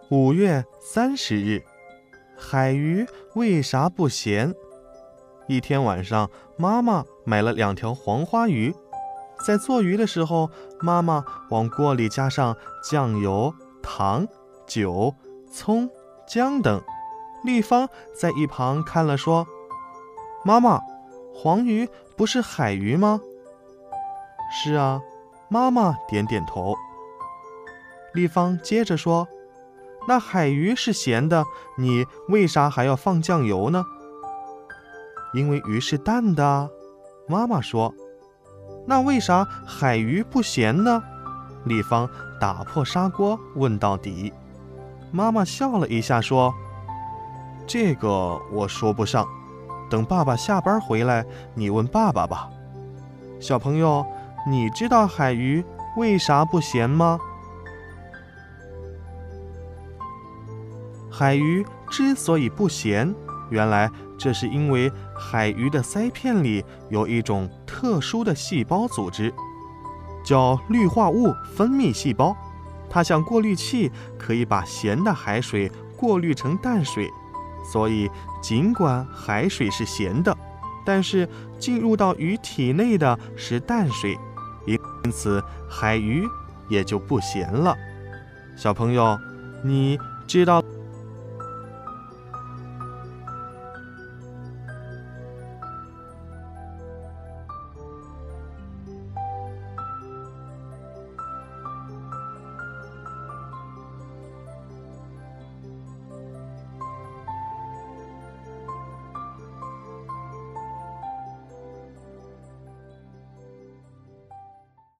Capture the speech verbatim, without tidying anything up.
五月三十日，海鱼为啥不咸？一天晚上，妈妈买了两条黄花鱼，在做鱼的时候，妈妈往锅里加上酱油、糖、酒、葱、姜等。丽芳在一旁看了说：“妈妈，黄鱼不是海鱼吗？”“是啊。”妈妈点点头。丽芳接着说：“那海鱼是咸的，你为啥还要放酱油呢？”“因为鱼是淡的啊。”妈妈说。“那为啥海鱼不咸呢？”丽芳打破砂锅问到底。妈妈笑了一下说：“这个我说不上，等爸爸下班回来，你问爸爸吧。小朋友，你知道海鱼为啥不咸吗？”海鱼之所以不咸，原来这是因为海鱼的鳃片里有一种特殊的细胞组织，叫氯化物分泌细胞。它像过滤器，可以把咸的海水过滤成淡水。所以尽管海水是咸的，但是进入到鱼体内的是淡水，因此海鱼也就不咸了。小朋友，你知道